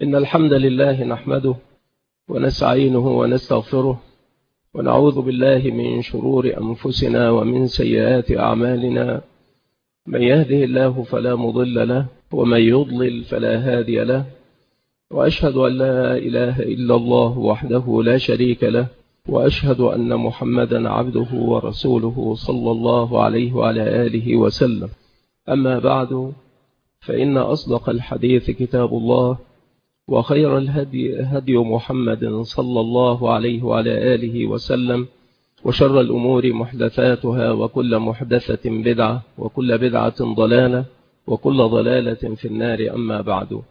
إن الحمد لله نحمده ونستعينه ونستغفره ونعوذ بالله من شرور أنفسنا ومن سيئات أعمالنا. من يهده الله فلا مضل له ومن يضلل فلا هادي له، وأشهد أن لا إله إلا الله وحده لا شريك له، وأشهد أن محمدا عبده ورسوله صلى الله عليه وعلى آله وسلم. أما بعد، فإن أصدق الحديث كتاب الله، وخير الهدي هدي محمد صلى الله عليه وعلى آله وسلم، وشر الأمور محدثاتها، وكل محدثة بدعة، وكل بدعة ضلالة، وكل ضلالة في النار. أما بعد،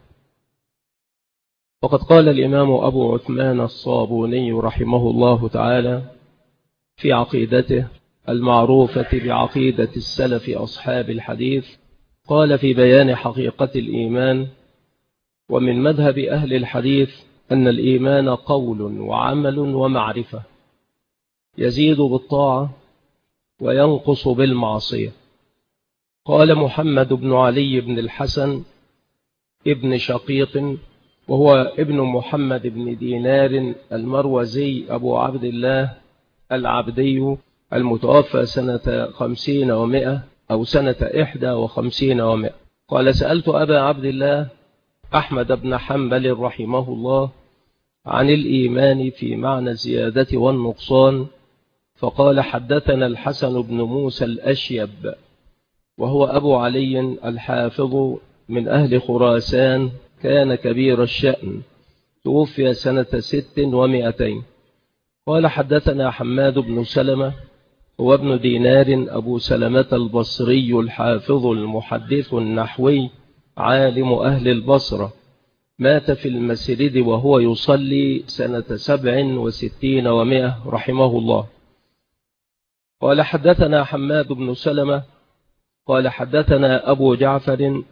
وقد قال الإمام أبو عثمان الصابوني رحمه الله تعالى في عقيدته المعروفة بعقيدة السلف أصحاب الحديث، قال في بيان حقيقة الإيمان: ومن مذهب أهل الحديث أن الإيمان قول وعمل ومعرفة، يزيد بالطاعة وينقص بالمعصية. قال محمد بن علي بن الحسن ابن شقيق، وهو ابن محمد بن دينار المروزي أبو عبد الله العبدي، المتوفى سنة 50 و100 أو سنة 51 و100. قال: سألت أبا عبد الله أحمد بن حنبل رحمه الله عن الإيمان في معنى الزيادة والنقصان، فقال: حدثنا الحسن بن موسى الأشيب، وهو أبو علي الحافظ من أهل خراسان، كان كبير الشأن، توفي سنة 600. قال: حدثنا حماد بن سلمة، هو ابن دينار أبو سلمة البصري الحافظ المحدث النحوي، عالم أهل البصرة، مات في المسرد وهو يصلي سنة 67 و100 رحمه الله. قال: حدثنا حماد بن سلمة قال: حدثنا أبو جعفر،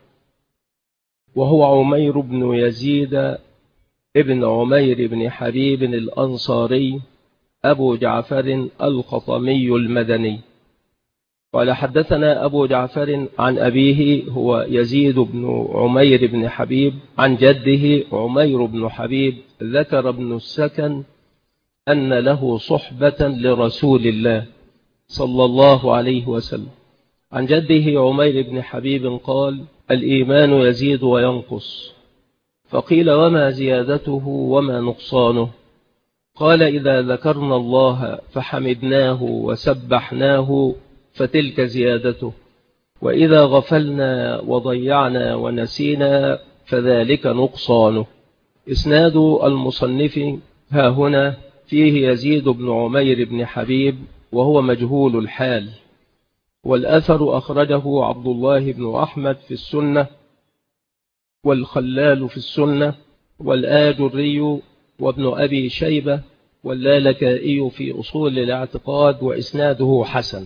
وهو عمير بن يزيد ابن عمير بن حبيب الأنصاري، أبو جعفر الخطمي المدني. قال: حدثنا أبو جعفر عن أبيه، هو يزيد بن عمير بن حبيب، عن جده عمير بن حبيب. ذكر ابن السكن أن له صحبة لرسول الله صلى الله عليه وسلم. عن جده عمير بن حبيب قال: الإيمان يزيد وينقص. فقيل: وما زيادته وما نقصانه؟ قال: إذا ذكرنا الله فحمدناه وسبحناه فتلك زيادته، وإذا غفلنا وضيعنا ونسينا فذلك نقصانه. إسناد المصنف ها هنا فيه يزيد بن عمير بن حبيب، وهو مجهول الحال. والأثر أخرجه عبد الله بن أحمد في السنة، والخلال في السنة، والآجري، وابن أبي شيبة، واللالكائي في أصول الاعتقاد، وإسناده حسن.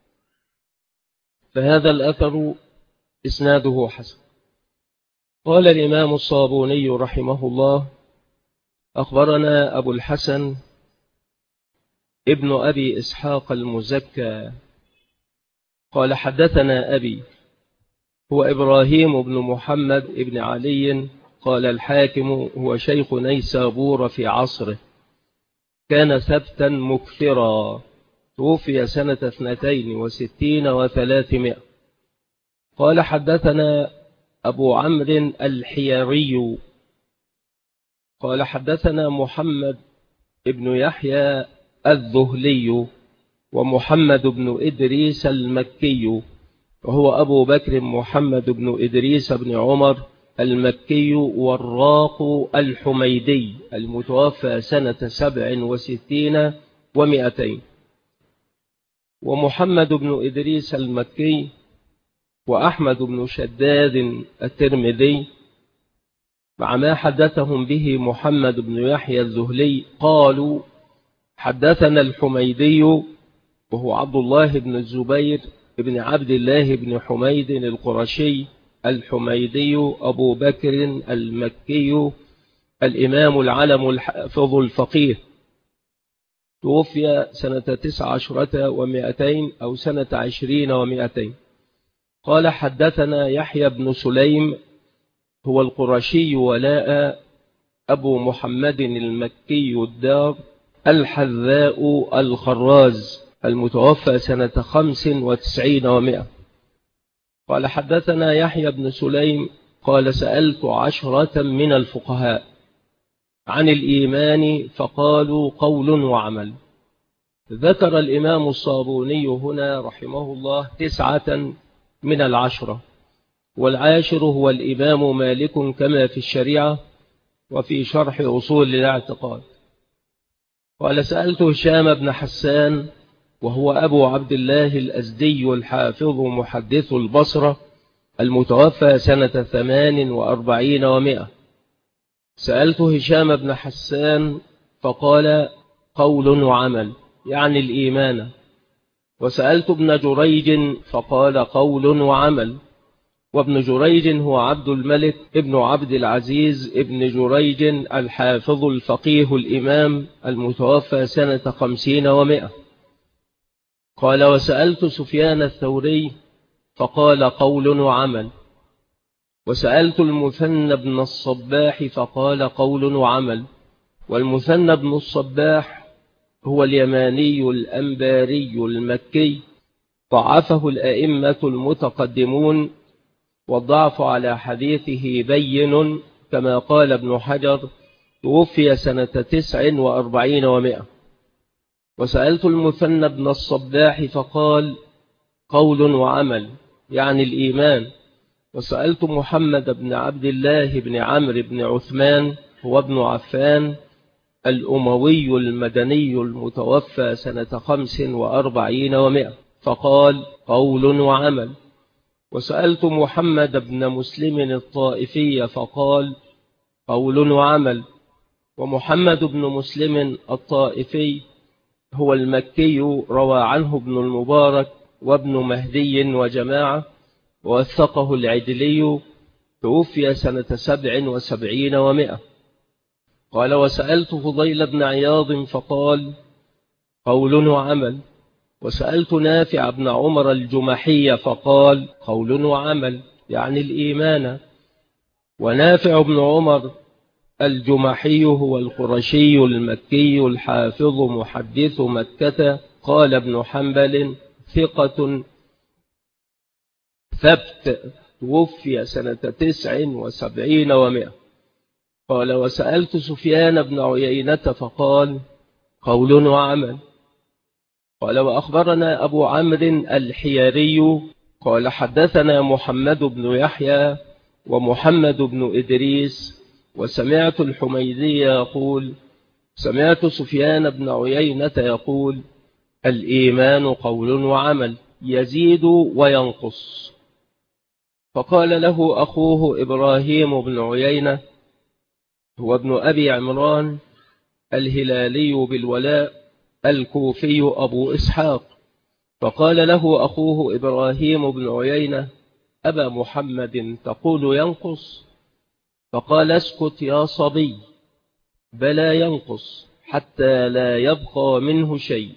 فهذا الأثر إسناده حسن. قال الإمام الصابوني رحمه الله: أخبرنا أبو الحسن ابن أبي إسحاق المزكى قال: حدثنا أبي، هو إبراهيم بن محمد بن علي. قال الحاكم: هو شيخ نيسابور في عصره، كان ثبتا مكثرا، توفي سنة 62 و300. قال: حدثنا أبو عمرو الحياري قال: حدثنا محمد ابن يحيى الذهلي، ومحمد بن إدريس المكي، وهو أبو بكر محمد بن إدريس بن عمر المكي والراق الحميدي، المتوفى سنة 67 و200. ومحمد بن إدريس المكي وأحمد بن شداد الترمذي، مع ما حدثهم به محمد بن يحيى الذهلي، قالوا: حدثنا الحميدي، وهو عبد الله بن الزبير بن عبد الله بن حميد القرشي الحميدي، أبو بكر المكي، الإمام العلم الحافظ الفقيه، توفي سنة 19 و200 أو سنة 20 و200. قال: حدثنا يحيى بن سليم، هو القرشي ولاء أبو محمد المكي الدار الحذاء الخراز المتوفى سنة 95 و100. قال حدثنا يحيى بن سليم قال سألت 10 من الفقهاء عن الإيمان فقالوا قول وعمل. ذكر الإمام الصابوني هنا رحمه الله 9 من 10، والعاشر هو الإمام مالك كما في الشريعة وفي شرح أصول الاعتقاد. قال سألت هشام بن حسان وهو أبو عبد الله الأزدي الحافظ محدث البصرة المتوفى سنة 48 و100. سألت هشام بن حسان فقال قول وعمل يعني الإيمان. وسألت ابن جريج فقال قول وعمل. وابن جريج هو عبد الملك ابن عبد العزيز ابن جريج الحافظ الفقيه الإمام المتوفى سنة 50 و100. قال وسألت سفيان الثوري فقال قول وعمل. وسألت المثنى بن الصباح فقال قول وعمل. والمثنى بن الصباح هو اليماني الأنباري المكي، ضعفه الأئمة المتقدمون، والضعف على حديثه بين كما قال ابن حجر توفي سنة 49 و100. وسألت المثنى بن الصباح فقال قول وعمل يعني الإيمان. وسألت محمد بن عبد الله بن عمرو بن عثمان هو ابن عفان الأموي المدني المتوفى سنة 45 و100 فقال قول وعمل. وسألت محمد بن مسلم الطائفي فقال قول وعمل. ومحمد بن مسلم الطائفي هو المكي، روى عنه ابن المبارك وابن مهدي وجماعة، ووثقه العدلي، توفي سنة 77 و100. قال وسألت فضيل بن عياض فقال قول وعمل. وسألت نافع بن عمر الجمحي فقال قول وعمل يعني الإيمان. ونافع بن عمر الجمحي هو القرشي المكي الحافظ محدث مكة، قال ابن حنبل ثقة ثبت، توفي سنة 79 و100. قال وسألت سفيان بن عيينة فقال قول وعمل. قال وأخبرنا أبو عمرو الحياري قال حدثنا محمد بن يحيى ومحمد بن إدريس. وسمعت الحميدي يقول سمعت سفيان بن عيينة يقول الإيمان قول وعمل يزيد وينقص. فقال له أخوه إبراهيم بن عيينة هو ابن أبي عمران الهلالي بالولاء الكوفي أبو إسحاق. فقال له أخوه إبراهيم بن عيينة أبا محمد تقول ينقص؟ فقال اسكت يا صبي، بلى ينقص حتى لا يبقى منه شيء.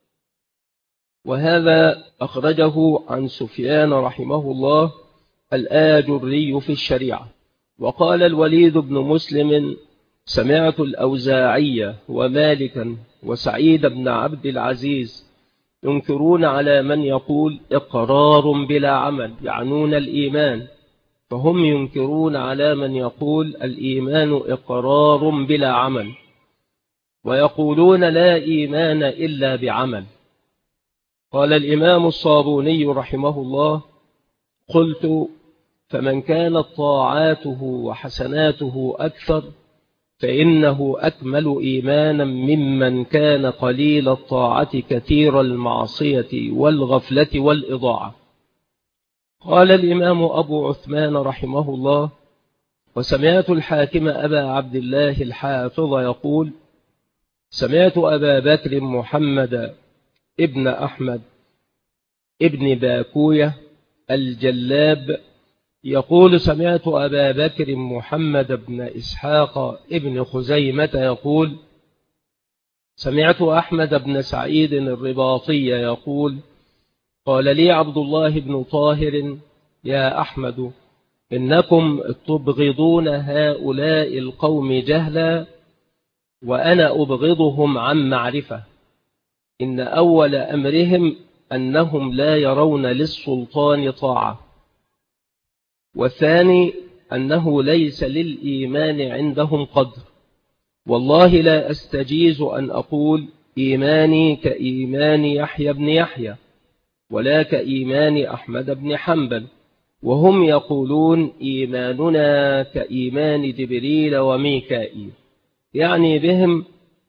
وهذا أخرجه عن سفيان رحمه الله الآجري في الشريعة. وقال الوليد بن مسلم سمعت الأوزاعية ومالكا وسعيد بن عبد العزيز ينكرون على من يقول إقرار بلا عمل، يعنون الإيمان، فهم ينكرون على من يقول الإيمان إقرار بلا عمل، ويقولون لا إيمان إلا بعمل. قال الإمام الصابوني رحمه الله قلت فمن كانت طاعاته وحسناته أكثر فإنه أكمل إيمانا ممن كان قليل الطاعة كثير المعصية والغفلة والإضاعة. قال الإمام أبو عثمان رحمه الله وسمعت الحاكم أبا عبد الله الحافظ يقول سمعت أبا بكر محمد ابن أحمد ابن باكوية الجلاب يقول سمعت أبا بكر محمد بن إسحاق ابن خزيمة يقول سمعت أحمد بن سعيد الرباطي يقول قال لي عبد الله بن طاهر يا أحمد إنكم تبغضون هؤلاء القوم جهلا وأنا أبغضهم عن معرفة. إن أول أمرهم أنهم لا يرون للسلطان طاعة، والثاني أنه ليس للإيمان عندهم قدر. والله لا أستجيز أن أقول إيماني كإيمان يحيى بن يحيى ولا كإيمان أحمد بن حنبل، وهم يقولون إيماننا كإيمان جبريل وميكائيل، يعني بهم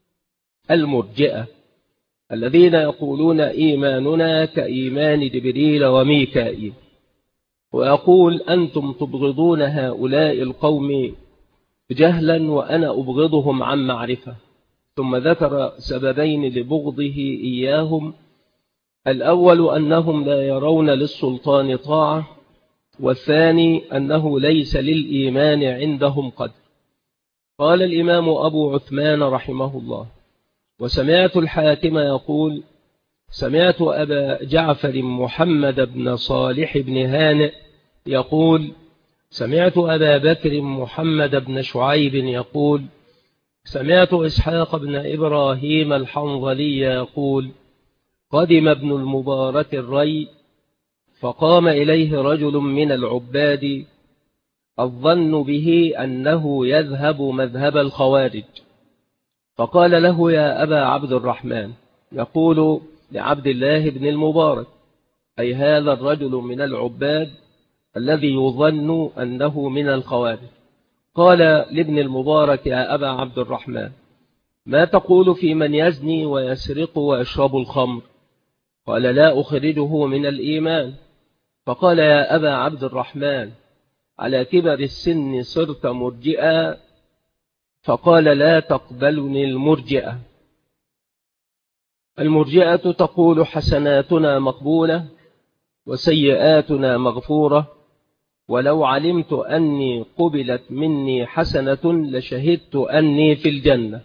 المرجئة الذين يقولون إيماننا كإيمان جبريل وميكائيل. ويقول أنتم تبغضون هؤلاء القوم جهلا وأنا أبغضهم عن معرفة. ثم ذكر سببين لبغضه إياهم: الأول أنهم لا يرون للسلطان طاعة، والثاني أنه ليس للإيمان عندهم قدر. قال الإمام أبو عثمان رحمه الله: وسمعت الحاكم يقول: سمعت أبا جعفر محمد بن صالح بن هانئ يقول: سمعت أبا بكر محمد بن شعيب يقول: سمعت إسحاق بن إبراهيم الحنظلي يقول: قدم ابن المبارك الري، فقام إليه رجل من العباد الظن به أنه يذهب مذهب الخوارج، فقال له: يا أبا عبد الرحمن، يقول لعبد الله بن المبارك، أي هذا الرجل من العباد الذي يظن أنه من الخوارج، قال لابن المبارك: يا أبا عبد الرحمن، ما تقول في من يزني ويسرق ويشرب الخمر؟ قال: لا أخرجه من الإيمان. فقال: يا أبا عبد الرحمن، على كبر السن صرت مرجئا؟ فقال: لا تقبلني المرجئة. المرجئة تقول: حسناتنا مقبولة وسيئاتنا مغفورة، ولو علمت أني قبلت مني حسنة لشهدت أني في الجنة.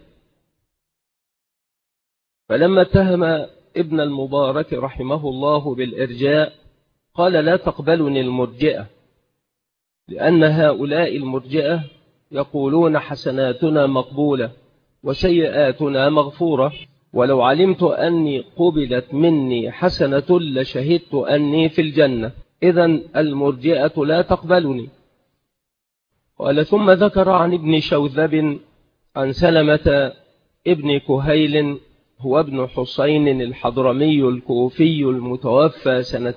فلما اتهم ابن المبارك رحمه الله بالإرجاء قال: لا تقبلني المرجئة، لأن هؤلاء المرجئة يقولون حسناتنا مقبولة وسيئاتنا مغفورة، ولو علمت أني قبلت مني حسنة لشهدت أني في الجنة، إذن المرجئة لا تقبلني. قال: ثم ذكر عن ابن شوذب عن سلمة ابن كهيل، هو ابن حسين الحضرمي الكوفي المتوفى سنة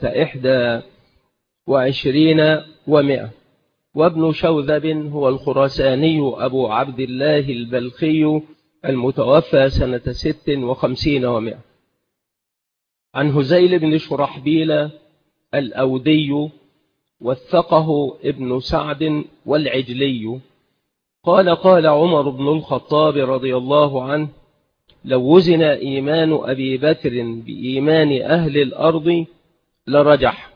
21 و100، وابن شوذب هو الخراساني أبو عبد الله البلخي المتوفى سنة 56 و100. عن هزيل بن شرحبيل الأودي، وثقه ابن سعد والعجلي، قال: قال عمر بن الخطاب رضي الله عنه: لو وزن إيمان أبي بكر بإيمان أهل الأرض لرجح.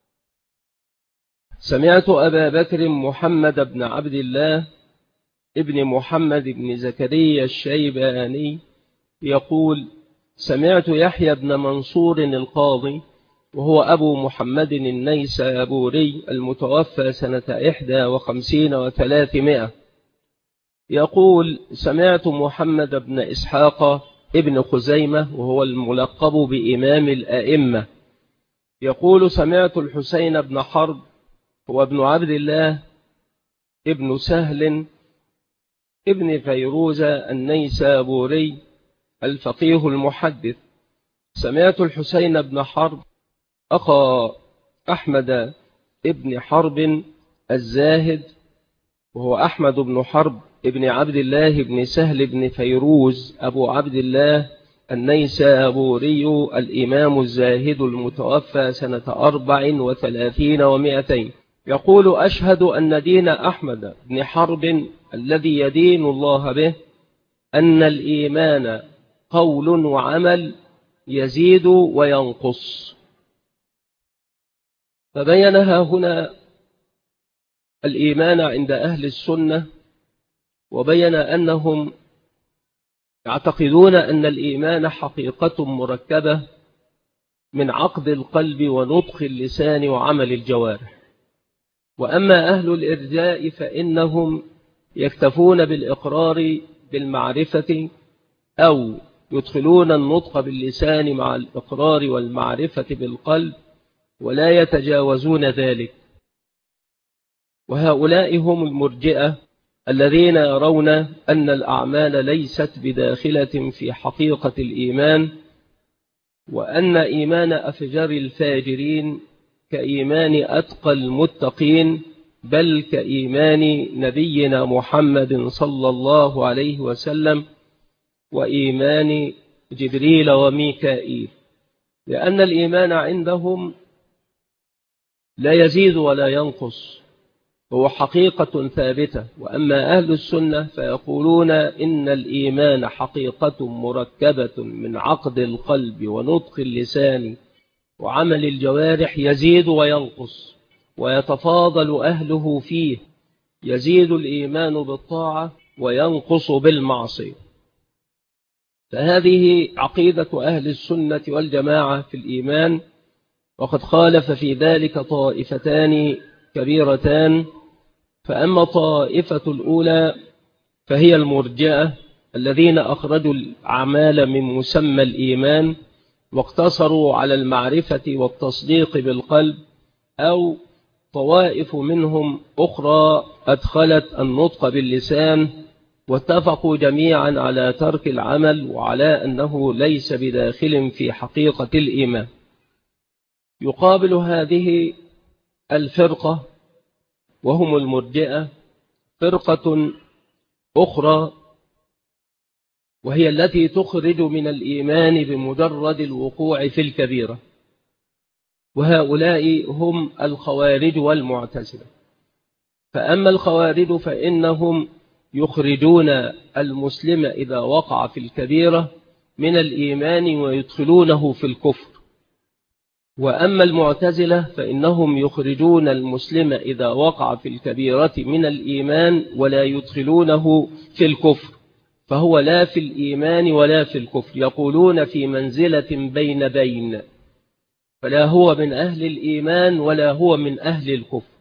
سمعت أبا بكر محمد بن عبد الله ابن محمد بن زكريا الشيباني يقول: سمعت يحيى بن منصور القاضي، وهو أبو محمد النيسابوري المتوفى سنة 51 و300، يقول: سمعت محمد بن إسحاق ابن خزيمة، وهو الملقب بإمام الأئمة، يقول: سمعت الحسين بن حرب، هو ابن عبد الله ابن سهل ابن فيروز النيسابوري الفقيه المحدث، سمعت الحسين بن حرب أخا أحمد ابن حرب الزاهد، وهو أحمد بن حرب ابن عبد الله بن سهل بن فيروز أبو عبد الله النيسابوري الإمام الزاهد المتوفى سنة 34 و200، يقول: أشهد أن دين أحمد بن حرب الذي يدين الله به أن الإيمان قول وعمل يزيد وينقص. فبينها هنا الإيمان عند أهل السنة، وبين أنهم يعتقدون أن الإيمان حقيقة مركبة من عقد القلب ونطق اللسان وعمل الجوارح، وأما أهل الإرجاء فإنهم يكتفون بالإقرار بالمعرفة أو يدخلون النطق باللسان مع الإقرار والمعرفة بالقلب ولا يتجاوزون ذلك. وهؤلاء هم المرجئة الذين يرون أن الأعمال ليست بداخلة في حقيقة الإيمان، وأن إيمان أفجر الفاجرين كإيمان أتقى المتقين، بل كإيمان نبينا محمد صلى الله عليه وسلم وإيمان جبريل وميكائيل، لأن الإيمان عندهم لا يزيد ولا ينقص، هو حقيقة ثابتة. وأما أهل السنة فيقولون إن الإيمان حقيقة مركبة من عقد القلب ونطق اللسان وعمل الجوارح، يزيد وينقص ويتفاضل أهله فيه، يزيد الإيمان بالطاعة وينقص بالمعصية. فهذه عقيدة أهل السنة والجماعة في الإيمان. وقد خالف في ذلك طائفتان كبيرتان. فأما الطائفة الأولى فهي المرجئة الذين أخرجوا الأعمال من مسمى الإيمان واقتصروا على المعرفة والتصديق بالقلب، أو طوائف منهم أخرى أدخلت النطق باللسان واتفقوا جميعا على ترك العمل وعلى أنه ليس بداخل في حقيقة الإيمان. يقابل هذه الفرقة وهم المرجئة فرقة أخرى، وهي التي تخرج من الإيمان بمجرد الوقوع في الكبيرة، وهؤلاء هم الخوارج والمعتزلة. فأما الخوارج فإنهم يخرجون المسلم إذا وقع في الكبيرة من الإيمان ويدخلونه في الكفر، وأما المعتزلة فإنهم يخرجون المسلم إذا وقع في الكبيرة من الإيمان ولا يدخلونه في الكفر، فهو لا في الإيمان ولا في الكفر، يقولون في منزلة بين بين، فلا هو من أهل الإيمان ولا هو من أهل الكفر.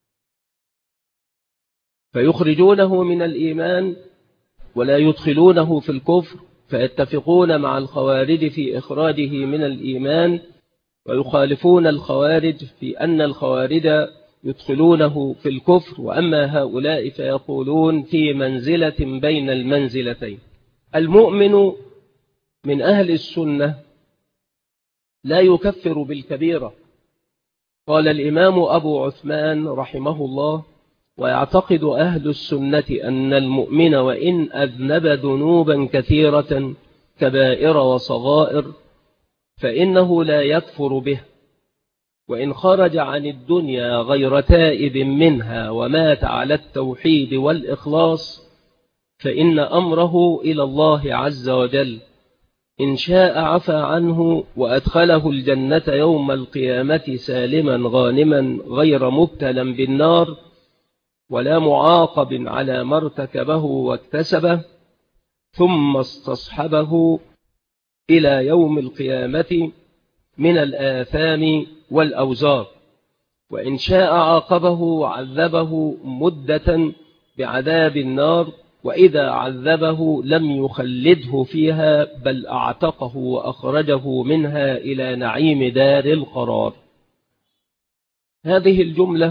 فيخرجونه من الإيمان ولا يدخلونه في الكفر، فيتفقون مع الخوارج في إخراجه من الإيمان، ويخالفون الخوارج في أن الخوارج يدخلونه في الكفر. وأما هؤلاء فيقولون في منزلة بين المنزلتين. المؤمن من أهل السنة لا يكفر بالكبيرة. قال الإمام أبو عثمان رحمه الله: ويعتقد أهل السنة أن المؤمن وإن أذنب ذنوبا كثيرة كبائر وصغائر فإنه لا يكفر به، وإن خرج عن الدنيا غير تائب منها ومات على التوحيد والإخلاص فإن أمره إلى الله عز وجل، إن شاء عفى عنه وأدخله الجنة يوم القيامة سالما غانما غير مبتلا بالنار ولا معاقب على ما ارتكبه واكتسبه، ثم استصحبه إلى يوم القيامة من الآثام والأوزار، وإن شاء عاقبه وعذبه مدة بعذاب النار، وإذا عذبه لم يخلده فيها بل أعتقه وأخرجه منها إلى نعيم دار القرار. هذه الجملة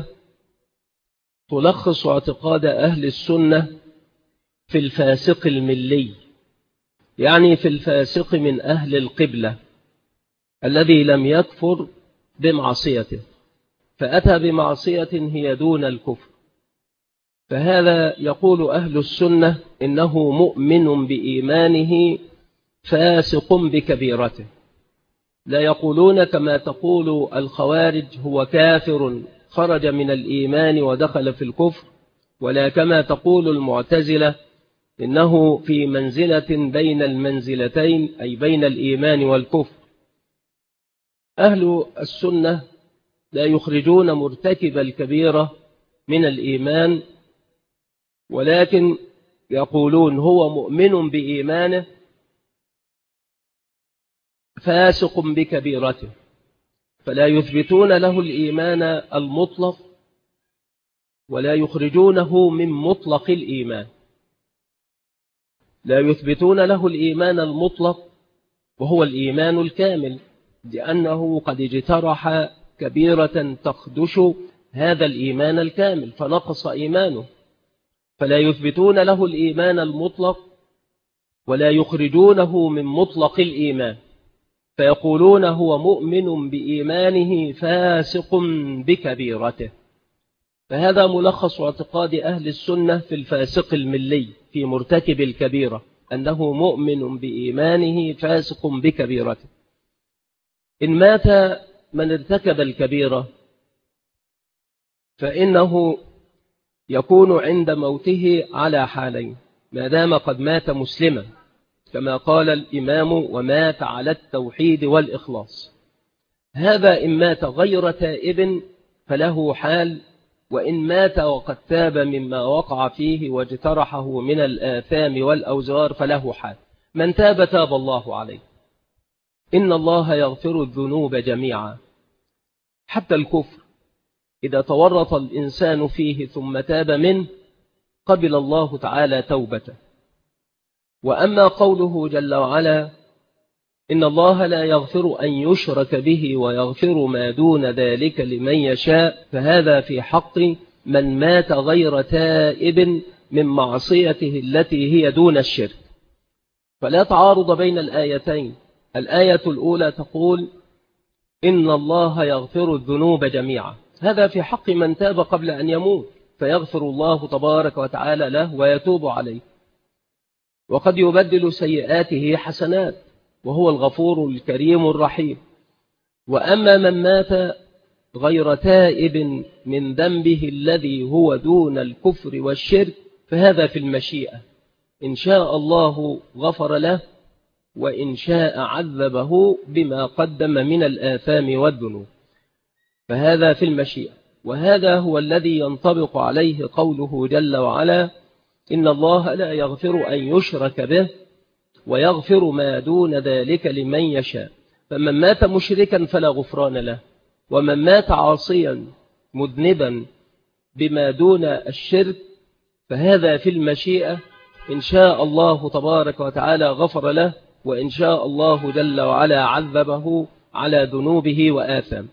تلخص اعتقاد أهل السنة في الفاسق الملي، يعني في الفاسق من أهل القبلة الذي لم يكفر بمعصيته فأتى بمعصية هي دون الكفر، فهذا يقول أهل السنة إنه مؤمن بإيمانه فاسق بكبيرته. لا يقولون كما تقول الخوارج هو كافر خرج من الإيمان ودخل في الكفر، ولا كما تقول المعتزلة إنه في منزلة بين المنزلتين أي بين الإيمان والكفر. أهل السنة لا يخرجون مرتكب الكبيرة من الإيمان، ولكن يقولون هو مؤمن بإيمانه فاسق بكبيرته، فلا يثبتون له الإيمان المطلق ولا يخرجونه من مطلق الإيمان، لا يثبتون له الإيمان المطلق وهو الإيمان الكامل، لأنه قد اجترح كبيرة تخدش هذا الإيمان الكامل فنقص إيمانه، فلا يثبتون له الإيمان المطلق ولا يخرجونه من مطلق الإيمان، فيقولون هو مؤمن بإيمانه فاسق بكبيرته. فهذا ملخص اعتقاد أهل السنة في الفاسق الملي في مرتكب الكبيرة، أنه مؤمن بإيمانه فاسق بكبيرته. إن مات من ارتكب الكبيرة فإنه يكون عند موته على حالين، ما دام قد مات مسلما كما قال الإمام ومات على التوحيد والإخلاص. هذا إن مات غير تائب فله حال، وإن مات وقد تاب مما وقع فيه واجترحه من الآثام والأوزار فله حال. من تاب تاب الله عليه، إن الله يغفر الذنوب جميعا، حتى الكفر إذا تورط الإنسان فيه ثم تاب منه قبل الله تعالى توبته. وأما قوله جل وعلا إن الله لا يغفر أن يشرك به ويغفر ما دون ذلك لمن يشاء، فهذا في حق من مات غير تائب من معصيته التي هي دون الشرك. فلا تعارض بين الآيتين. الآية الأولى تقول إن الله يغفر الذنوب جميعا، هذا في حق من تاب قبل أن يموت فيغفر الله تبارك وتعالى له ويتوب عليه، وقد يبدل سيئاته حسنات وهو الغفور الكريم الرحيم. وأما من مات غير تائب من ذنبه الذي هو دون الكفر والشرك فهذا في المشيئة، إن شاء الله غفر له وإن شاء عذبه بما قدم من الآثام والذنوب، فهذا في المشيئة. وهذا هو الذي ينطبق عليه قوله جل وعلا إن الله لا يغفر أن يشرك به ويغفر ما دون ذلك لمن يشاء. فمن مات مشركا فلا غفران له، ومن مات عاصيا مذنبا بما دون الشرك فهذا في المشيئة، إن شاء الله تبارك وتعالى غفر له وإن شاء الله جل وعلا عذبه على ذنوبه وآثام.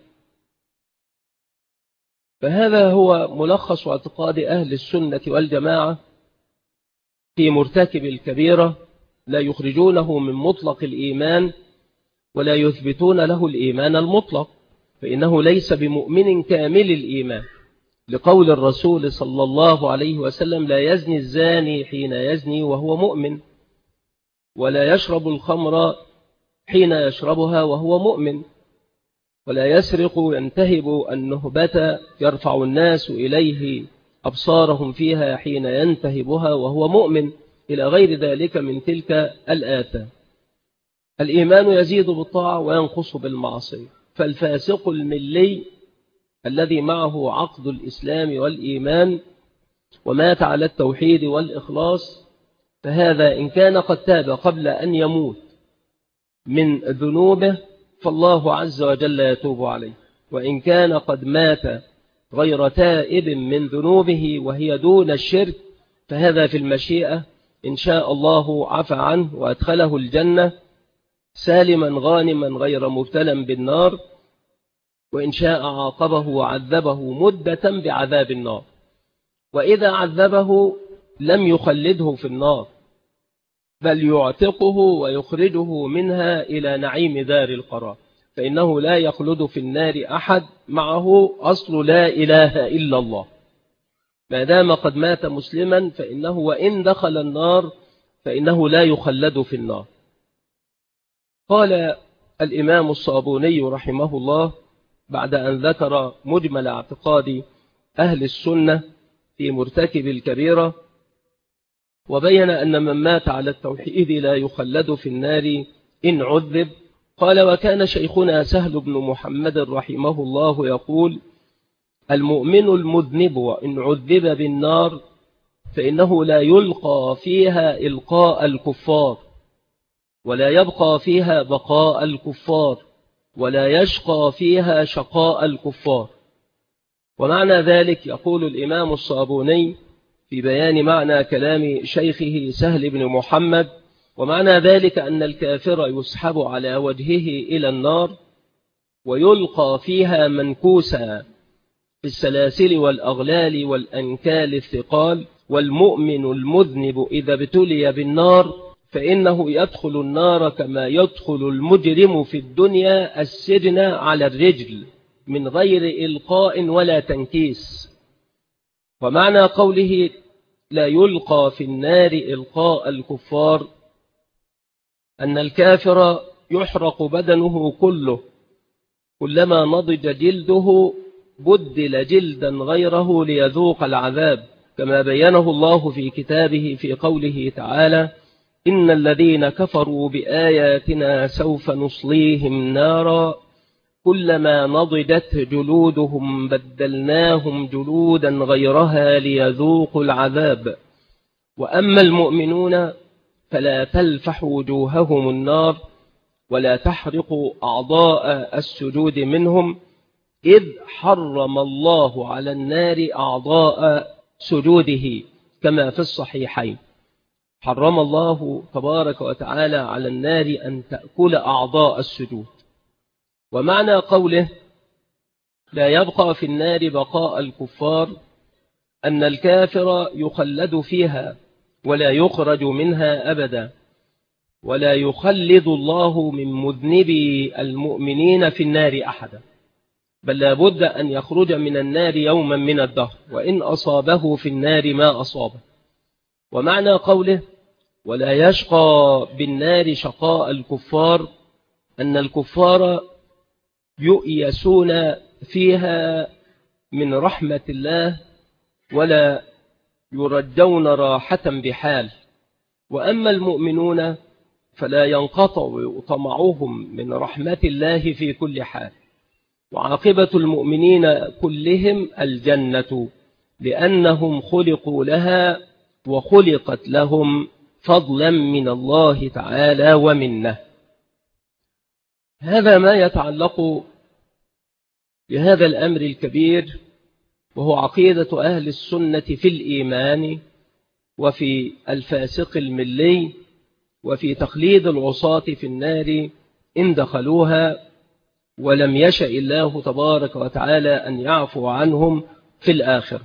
فهذا هو ملخص اعتقاد أهل السنة والجماعة في مرتكب الكبيرة، لا يخرجونه من مطلق الإيمان ولا يثبتون له الإيمان المطلق، فإنه ليس بمؤمن كامل الإيمان، لقول الرسول صلى الله عليه وسلم لا يزني الزاني حين يزني وهو مؤمن، ولا يشرب الخمر حين يشربها وهو مؤمن، ولا يسرق ينتهب النهبة يرفع الناس إليه أبصارهم فيها حين ينتهبها وهو مؤمن، إلى غير ذلك من تلك الآثام. الإيمان يزيد بالطاعة وينقص بالمعصية. فالفاسق الملي الذي معه عقد الإسلام والإيمان ومات على التوحيد والإخلاص فهذا إن كان قد تاب قبل أن يموت من ذنوبه فالله عز وجل يتوب عليه، وإن كان قد مات غير تائب من ذنوبه وهي دون الشرك فهذا في المشيئة، إن شاء الله عفى عنه وأدخله الجنة سالما غانما غير مبتلا بالنار، وإن شاء عاقبه وعذبه مدة بعذاب النار، وإذا عذبه لم يخلده في النار بل يعتقه ويخرجه منها إلى نعيم دار القرار، فإنه لا يخلد في النار أحد معه أصل لا إله إلا الله، ما دام قد مات مسلما فإنه وإن دخل النار فإنه لا يخلد في النار. قال الإمام الصابوني رحمه الله بعد أن ذكر مجمل اعتقاد أهل السنة في مرتكب الكبيرة وبين أن من مات على التوحيد لا يخلد في النار إن عذب، قال وكان شيخنا سهل بن محمد رحمه الله يقول المؤمن المذنب وإن عذب بالنار فإنه لا يلقى فيها إلقاء الكفار ولا يبقى فيها بقاء الكفار ولا يشقى فيها شقاء الكفار، ومعنى ذلك يقول الإمام الصابوني في بيان معنى كلام شيخه سهل بن محمد: ومعنى ذلك أن الكافر يسحب على وجهه إلى النار ويلقى فيها منكوسا بالسلاسل والأغلال والأنكال الثقال، والمؤمن المذنب إذا ابتلي بالنار فإنه يدخل النار كما يدخل المجرم في الدنيا السجن على الرجل من غير إلقاء ولا تنكيس. ومعنى قوله لا يلقى في النار إلقاء الكفار أن الكافر يحرق بدنه كله، كلما نضج جلده بدل جلدا غيره ليذوق العذاب، كما بينه الله في كتابه في قوله تعالى: إن الذين كفروا بآياتنا سوف نصليهم نارا كلما نضجت جلودهم بدلناهم جلودا غيرها ليذوقوا العذاب. وأما المؤمنون فلا تلفح وجوههم النار ولا تحرق أعضاء السجود منهم، إذ حرم الله على النار أعضاء سجوده كما في الصحيحين. حرم الله تبارك وتعالى على النار أن تأكل أعضاء السجود. ومعنى قوله لا يبقى في النار بقاء الكفار أن الكافر يخلد فيها ولا يخرج منها أبدا، ولا يخلد الله من مذنبي المؤمنين في النار أحدا، بل لا بد أن يخرج من النار يوما من الدهر وإن أصابه في النار ما أصابه. ومعنى قوله ولا يشقى بالنار شقاء الكفار أن الكفار يؤيسون فيها من رحمة الله ولا يرجون راحة بحال. وأما المؤمنون فلا ينقطع طمعهم من رحمة الله في كل حال، وعاقبة المؤمنين كلهم الجنة لأنهم خلقوا لها وخلقت لهم فضلا من الله تعالى ومنه. هذا ما يتعلق بهذا الأمر الكبير، وهو عقيدة أهل السنة في الإيمان وفي الفاسق الملي وفي تخليد العصاة في النار إن دخلوها ولم يشأ الله تبارك وتعالى أن يعفو عنهم في الآخرة.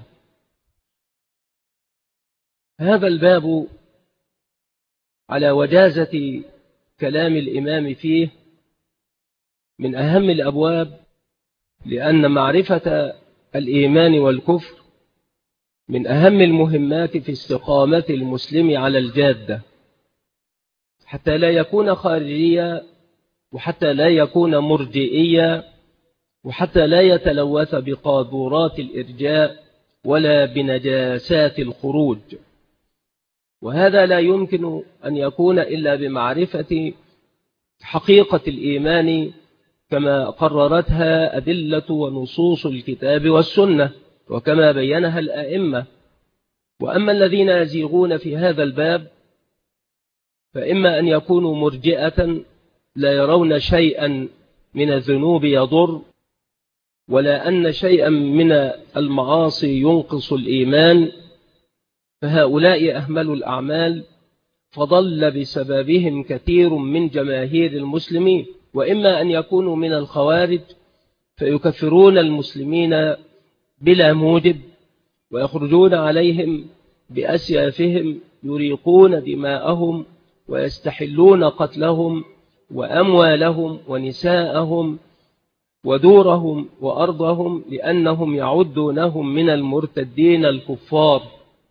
هذا الباب على وجازة كلام الإمام فيه من أهم الأبواب، لأن معرفة الإيمان والكفر من أهم المهمات في استقامة المسلم على الجادة، حتى لا يكون خارجيا وحتى لا يكون مرجئيا وحتى لا يتلوث بقاذورات الإرجاء ولا بنجاسات الخروج. وهذا لا يمكن أن يكون إلا بمعرفة حقيقة الإيمان كما قررتها أدلة ونصوص الكتاب والسنة وكما بينها الأئمة. وأما الذين يزيغون في هذا الباب فإما أن يكونوا مرجئة لا يرون شيئا من الذنوب يضر، ولا أن شيئا من المعاصي ينقص الإيمان، فهؤلاء أهملوا الأعمال فضل بسببهم كثير من جماهير المسلمين. وإما أن يكونوا من الخوارج فيكفرون المسلمين بلا موجب ويخرجون عليهم بأسيافهم يريقون دماءهم ويستحلون قتلهم وأموالهم ونساءهم ودورهم وأرضهم لأنهم يعدونهم من المرتدين الكفار،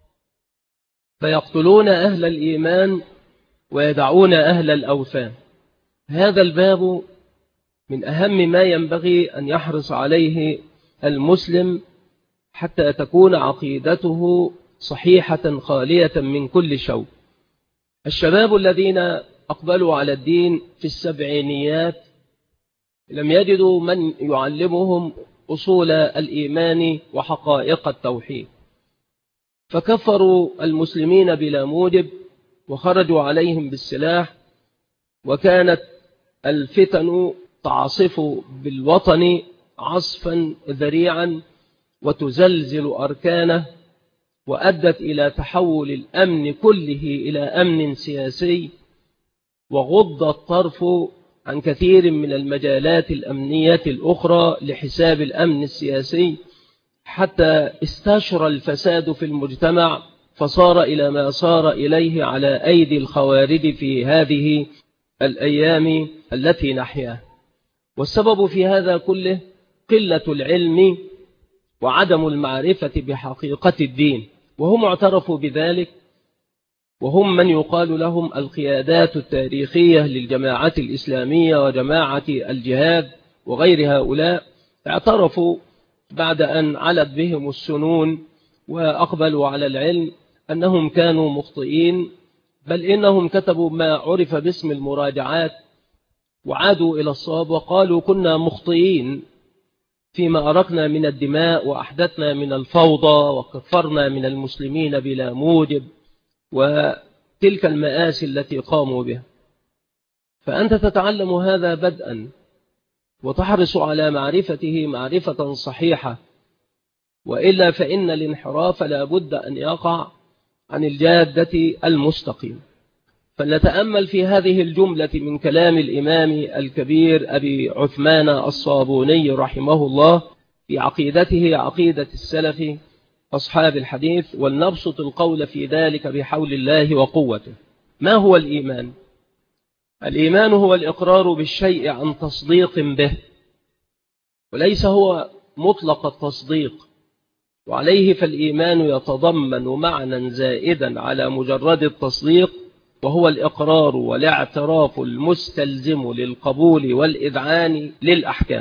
فيقتلون أهل الإيمان ويدعون أهل الأوثان. هذا الباب من أهم ما ينبغي أن يحرص عليه المسلم حتى تكون عقيدته صحيحة خالية من كل شوب. الشباب الذين أقبلوا على الدين في السبعينيات لم يجدوا من يعلمهم أصول الإيمان وحقائق التوحيد، فكفروا المسلمين بلا موجب وخرجوا عليهم بالسلاح، وكانت الفتن تعصف بالوطن عصفا ذريعا وتزلزل أركانه، وأدت إلى تحول الأمن كله إلى أمن سياسي، وغض الطرف عن كثير من المجالات الأمنية الأخرى لحساب الأمن السياسي، حتى استشرى الفساد في المجتمع فصار إلى ما صار إليه على أيدي الخوارج في هذه الأيام التي نحياها. والسبب في هذا كله قلة العلم وعدم المعرفة بحقيقة الدين، وهم اعترفوا بذلك، وهم من يقال لهم القيادات التاريخية للجماعة الإسلامية وجماعة الجهاد وغير هؤلاء، اعترفوا بعد أن علت بهم السنون وأقبلوا على العلم أنهم كانوا مخطئين، بل إنهم كتبوا ما عرف باسم المراجعات وعادوا إلى الصواب وقالوا كنا مخطئين فيما أرقنا من الدماء وأحدثنا من الفوضى وكفرنا من المسلمين بلا موجب وتلك المآسي التي قاموا بها. فأنت تتعلم هذا بدءا وتحرص على معرفته معرفة صحيحة، وإلا فإن الانحراف لا بد أن يقع عن الجادة المستقيم. فلنتأمل في هذه الجملة من كلام الإمام الكبير أبي عثمان الصابوني رحمه الله في عقيدته عقيدة السلف أصحاب الحديث، ولنبسط القول في ذلك بحول الله وقوته. ما هو الإيمان؟ الإيمان هو الإقرار بالشيء عن تصديق به، وليس هو مطلق التصديق، وعليه فالإيمان يتضمن معنى زائدا على مجرد التصديق، وهو الإقرار والاعتراف المستلزم للقبول والإذعان للأحكام.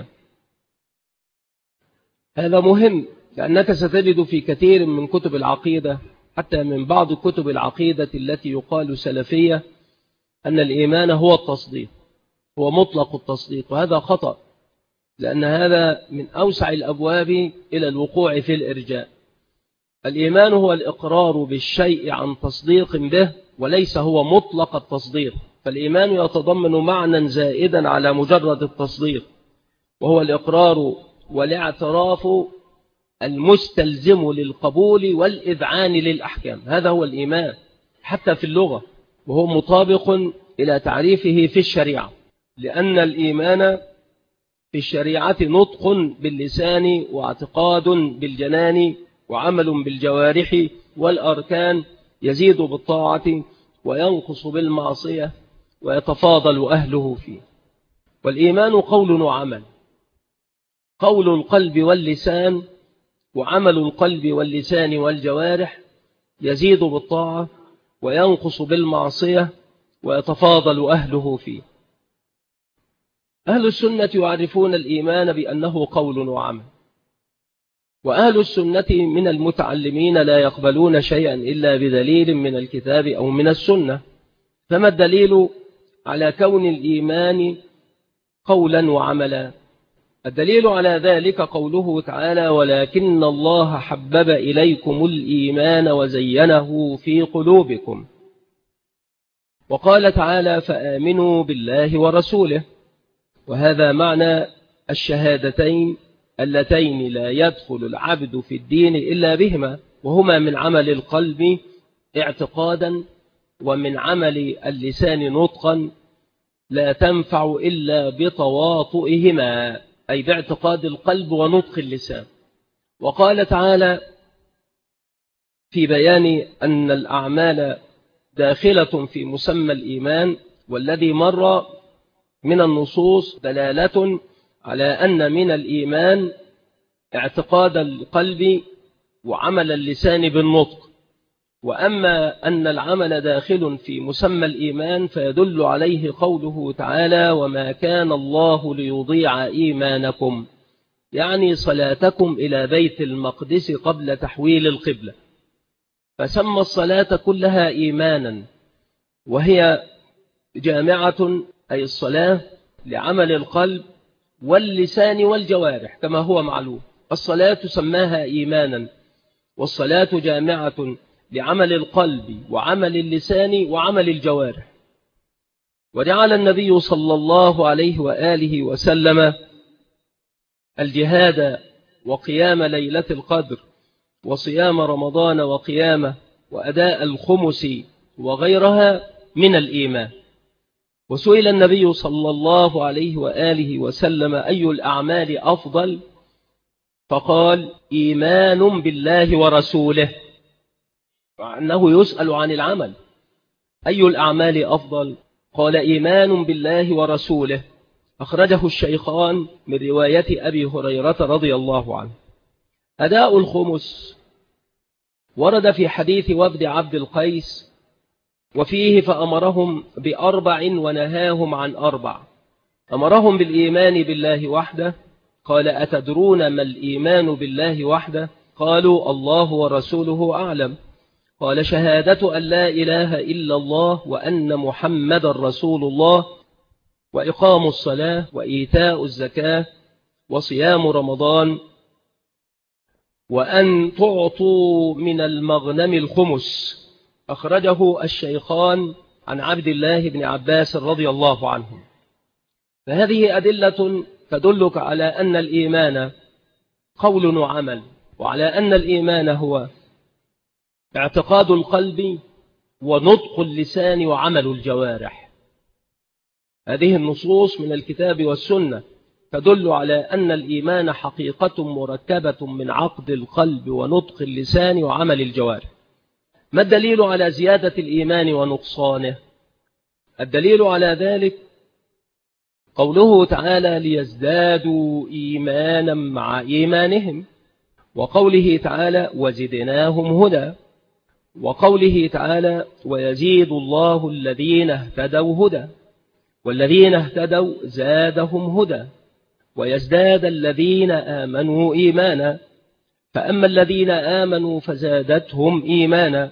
هذا مهم، لأنك ستجد في كثير من كتب العقيدة، حتى من بعض كتب العقيدة التي يقال سلفية، أن الإيمان هو التصديق، هو مطلق التصديق، وهذا خطأ، لأن هذا من أوسع الأبواب إلى الوقوع في الإرجاء. الإيمان هو الإقرار بالشيء عن تصديق به، وليس هو مطلق التصديق، فالإيمان يتضمن معنى زائدا على مجرد التصديق، وهو الإقرار والاعتراف المستلزم للقبول والإذعان للأحكام. هذا هو الإيمان حتى في اللغة، وهو مطابق إلى تعريفه في الشريعة، لأن الإيمان في الشريعة نطق باللسان واعتقاد بالجنان وعمل بالجوارح والأركان، يزيد بالطاعة وينقص بالمعصية ويتفاضل أهله فيه. والإيمان قول وعمل، قول القلب واللسان وعمل القلب واللسان والجوارح، يزيد بالطاعة وينقص بالمعصية ويتفاضل أهله فيه. أهل السنة يعرفون الإيمان بأنه قول وعمل، وأهل السنة من المتعلمين لا يقبلون شيئا إلا بدليل من الكتاب أو من السنة. فما الدليل على كون الإيمان قولا وعملا؟ الدليل على ذلك قوله تعالى: ولكن الله حبب إليكم الإيمان وزينه في قلوبكم. وقال تعالى: فآمنوا بالله ورسوله. وهذا معنى الشهادتين اللتين لا يدخل العبد في الدين إلا بهما، وهما من عمل القلب اعتقادا ومن عمل اللسان نطقا، لا تنفع إلا بتواطئهما، أي باعتقاد القلب ونطق اللسان. وقال تعالى في بيان أن الأعمال داخلة في مسمى الإيمان، والذي مر من النصوص دلالة على أن من الإيمان اعتقاد القلب وعمل اللسان بالنطق، وأما أن العمل داخل في مسمى الإيمان فيدل عليه قوله تعالى: وما كان الله ليضيع إيمانكم، يعني صلاتكم إلى بيت المقدس قبل تحويل القبلة. فسمى الصلاة كلها إيمانا، وهي جامعة، أي الصلاة، لعمل القلب واللسان والجوارح كما هو معلوم. الصلاة سماها إيمانا، والصلاة جامعة لعمل القلب وعمل اللسان وعمل الجوارح. وجعل النبي صلى الله عليه وآله وسلم الجهاد وقيام ليلة القدر وصيام رمضان وقيامه وأداء الخمس وغيرها من الإيمان. وسئل النبي صلى الله عليه وآله وسلم أي الأعمال أفضل؟ فقال إيمان بالله ورسوله، أنه يسأل عن العمل أي الأعمال أفضل؟ قال إيمان بالله ورسوله. أخرجه الشيخان من رواية أبي هريرة رضي الله عنه. أداء الخمس ورد في حديث وفد عبد القيس، وفيه فأمرهم ب4 ونهاهم عن 4. أمرهم بالإيمان بالله وحده، قال أتدرون ما الإيمان بالله وحده؟ قالوا الله ورسوله أعلم. قال شهادة أن لا إله إلا الله وأن محمد رسول الله، وإقام الصلاة وإيتاء الزكاة وصيام رمضان، وأن تعطوا من المغنم الخمس. أخرجه الشيخان عن عبد الله بن عباس رضي الله عنه. فهذه أدلة تدلك على أن الإيمان قول وعمل، وعلى أن الإيمان هو اعتقاد القلب ونطق اللسان وعمل الجوارح. هذه النصوص من الكتاب والسنة تدل على أن الإيمان حقيقة مركبة من عقد القلب ونطق اللسان وعمل الجوارح. ما الدليل على زيادة الإيمان ونقصانه؟ الدليل على ذلك قوله تعالى ليزدادوا إيمانا مع إيمانهم، وقوله تعالى وزدناهم هدى، وقوله تعالى ويزيد الله الذين اهتدوا هدى، والذين اهتدوا زادهم هدى، ويزداد الذين آمنوا إيمانا، فأما الذين آمنوا فزادتهم إيمانا،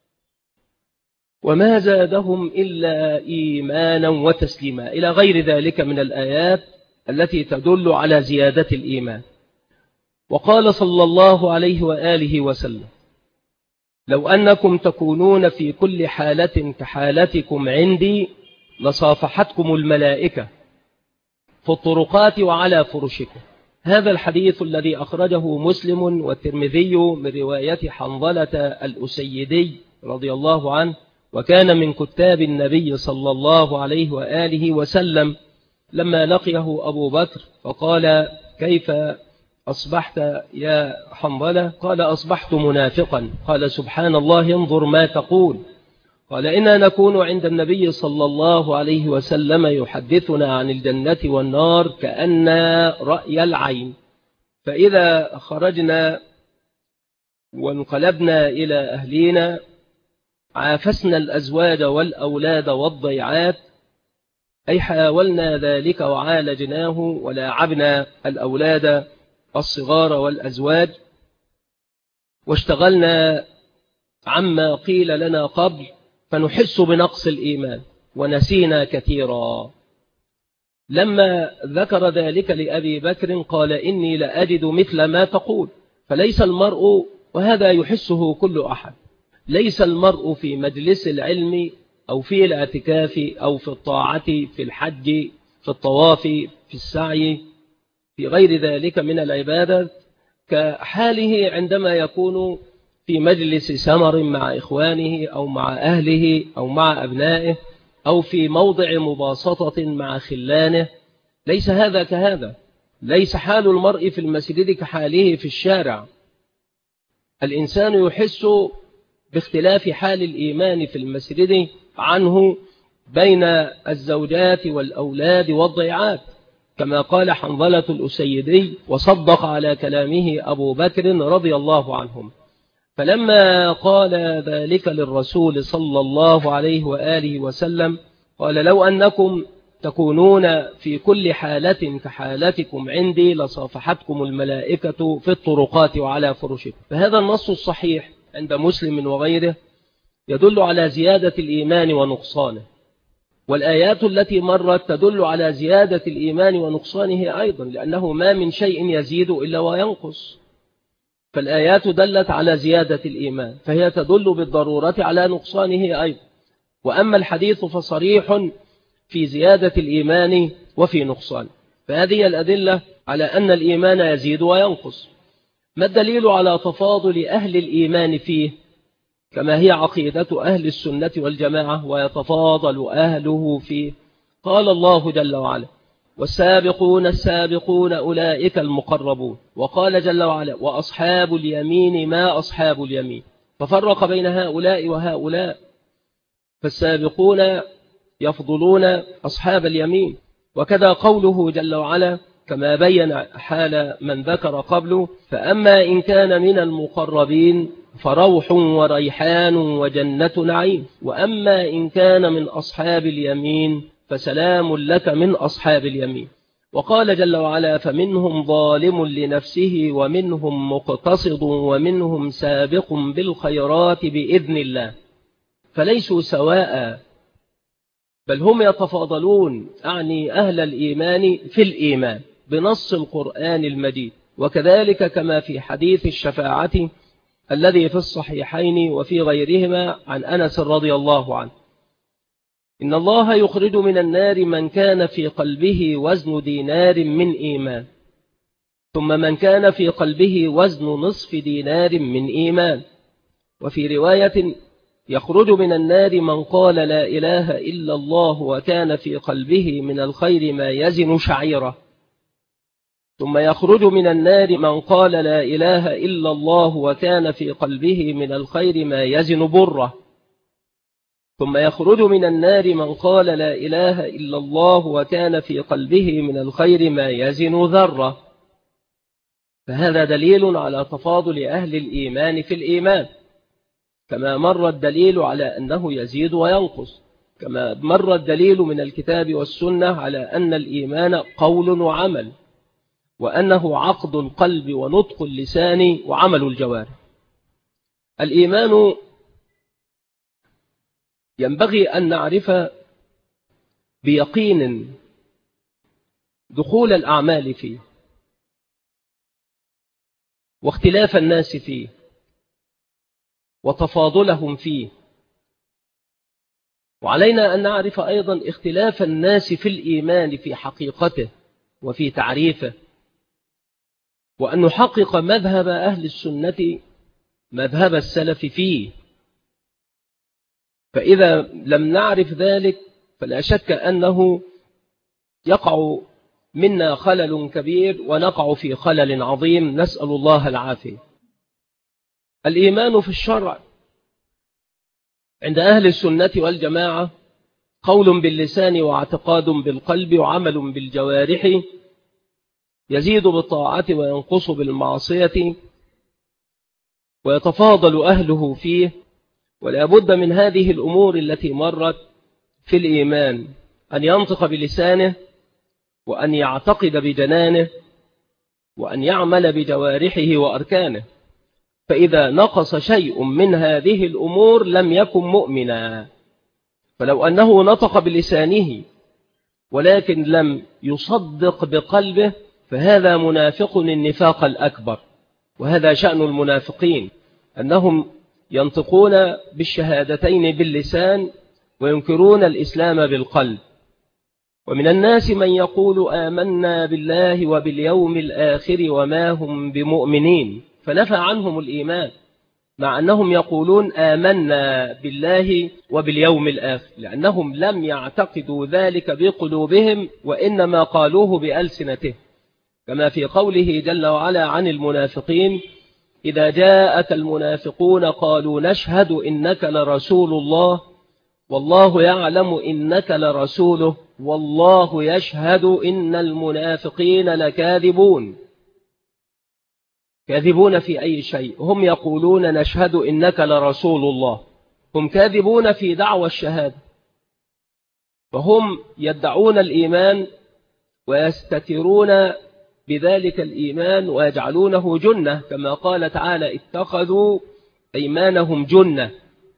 وما زادهم إلا إيمانا وتسليما، إلى غير ذلك من الآيات التي تدل على زيادة الإيمان. وقال صلى الله عليه وآله وسلم لو أنكم تكونون في كل حالة كحالتكم عندي لصافحتكم الملائكة في الطرقات وعلى فرشكم. هذا الحديث الذي أخرجه مسلم والترمذي من رواية حنظلة الأسيدي رضي الله عنه، وكان من كتاب النبي صلى الله عليه وآله وسلم، لما لقيه أبو بكر فقال كيف أصبحت يا حنظلة؟ قال أصبحت منافقا. قال سبحان الله انظر ما تقول. قال إنا نكون عند النبي صلى الله عليه وسلم يحدثنا عن الجنة والنار كأن رأي العين، فإذا خرجنا وانقلبنا إلى أهلنا عافسنا الأزواج والأولاد والضيعات، أي حاولنا ذلك وعالجناه ولاعبنا الأولاد الصغار والأزواج، واشتغلنا عما قيل لنا قبل، فنحس بنقص الإيمان ونسينا كثيرا. لما ذكر ذلك لأبي بكر قال إني لأجد مثل ما تقول. فليس المرء، وهذا يحسه كل أحد، ليس المرء في مجلس العلم أو في الاعتكاف أو في الطاعة في الحج في الطواف في السعي في غير ذلك من العبادة كحاله عندما يكون في مجلس سمر مع إخوانه أو مع أهله أو مع أبنائه أو في موضع مباسطة مع خلانه. ليس هذا كهذا، ليس حال المرء في المسجد كحاله في الشارع. الإنسان يحس باختلاف حال الإيمان في المسجد عنه بين الزوجات والأولاد والضيعات، كما قال حنظلة الأسيدي وصدق على كلامه أبو بكر رضي الله عنهم. فلما قال ذلك للرسول صلى الله عليه وآله وسلم قال لو أنكم تكونون في كل حالة كحالتكم عندي لصافحتكم الملائكة في الطرقات وعلى فرشكم. فهذا النص الصحيح عند مسلم وغيره يدل على زيادة الإيمان ونقصانه، والآيات التي مرت تدل على زيادة الإيمان ونقصانه أيضا، لأنه ما من شيء يزيد إلا وينقص. فالآيات دلت على زيادة الإيمان، فهي تدل بالضرورة على نقصانه أيضا. وأما الحديث فصريح في زيادة الإيمان وفي نقصانه. فهذه الأدلة على أن الإيمان يزيد وينقص. ما الدليل على تفاضل أهل الإيمان فيه كما هي عقيدة أهل السنة والجماعة ويتفاضل أهله فيه؟ قال الله جل وعلا: والسابقون السابقون أولئك المقربون. وقال جل وعلا: وأصحاب اليمين ما أصحاب اليمين. ففرق بين هؤلاء وهؤلاء، فالسابقون يفضلون أصحاب اليمين. وكذا قوله جل وعلا كما بين حال من ذكر قبله: فأما إن كان من المقربين فروح وريحان وجنة نعيم، وأما إن كان من أصحاب اليمين فسلام لك من أصحاب اليمين. وقال جل وعلا: فمنهم ظالم لنفسه ومنهم مقتصد ومنهم سابق بالخيرات بإذن الله. فليسوا سواء، بل هم يتفاضلون، أعني أهل الإيمان في الإيمان بنص القرآن المجيد. وكذلك كما في حديث الشفاعة الذي في الصحيحين وفي غيرهما عن أنس رضي الله عنه: إن الله يخرج من النار من كان في قلبه وزن دينار من إيمان، ثم من كان في قلبه وزن نصف دينار من إيمان. وفي رواية: يخرج من النار من قال لا إله إلا الله وكان في قلبه من الخير ما يزن شعيرة. ثم يخرج من النار من قال لا إله إلا الله وكان في قلبه من الخير ما يزن برة. ثم يخرج من النار من قال لا إله إلا الله وكان في قلبه من الخير ما يزن ذرة. فهذا دليل على تفاضل أهل الإيمان في الإيمان، كما مر الدليل على أنه يزيد وينقص، كما مر الدليل من الكتاب والسنة على أن الإيمان قول وعمل، وأنه عقد القلب ونطق اللسان وعمل الجوارح. الإيمان ينبغي أن نعرف بيقين دخول الأعمال فيه واختلاف الناس فيه وتفاضلهم فيه، وعلينا أن نعرف أيضا اختلاف الناس في الإيمان في حقيقته وفي تعريفه، وأن نحقق مذهب أهل السنة مذهب السلف فيه. فإذا لم نعرف ذلك فلا شك أنه يقع منا خلل كبير ونقع في خلل عظيم، نسأل الله العافية. الإيمان في الشرع عند أهل السنة والجماعة قول باللسان واعتقاد بالقلب وعمل بالجوارح، يزيد بالطاعة وينقص بالمعصية، ويتفاضل أهله فيه. ولا بد من هذه الأمور التي مرت في الإيمان: أن ينطق بلسانه، وأن يعتقد بجنانه، وأن يعمل بجوارحه وأركانه. فإذا نقص شيء من هذه الأمور لم يكن مؤمنا. فلو أنه نطق بلسانه ولكن لم يصدق بقلبه فهذا منافق النفاق الأكبر. وهذا شأن المنافقين، أنهم ينطقون بالشهادتين باللسان وينكرون الإسلام بالقلب. ومن الناس من يقول آمنا بالله وباليوم الآخر وما هم بمؤمنين، فنفى عنهم الإيمان مع أنهم يقولون آمنا بالله وباليوم الآخر، لأنهم لم يعتقدوا ذلك بقلوبهم وإنما قالوه بألسنتهم، كما في قوله جل وعلا عن المنافقين: إذا جاءك المنافقون قالوا نشهد إنك لرسول الله والله يعلم إنك لرسوله والله يشهد إن المنافقين لكاذبون. كاذبون في أي شيء؟ هم يقولون نشهد إنك لرسول الله، هم كاذبون في دعوى الشهادة، فهم يدعون الإيمان ويستترون بذلك الإيمان ويجعلونه جنة، كما قال تعالى: اتخذوا أيمانهم جنة.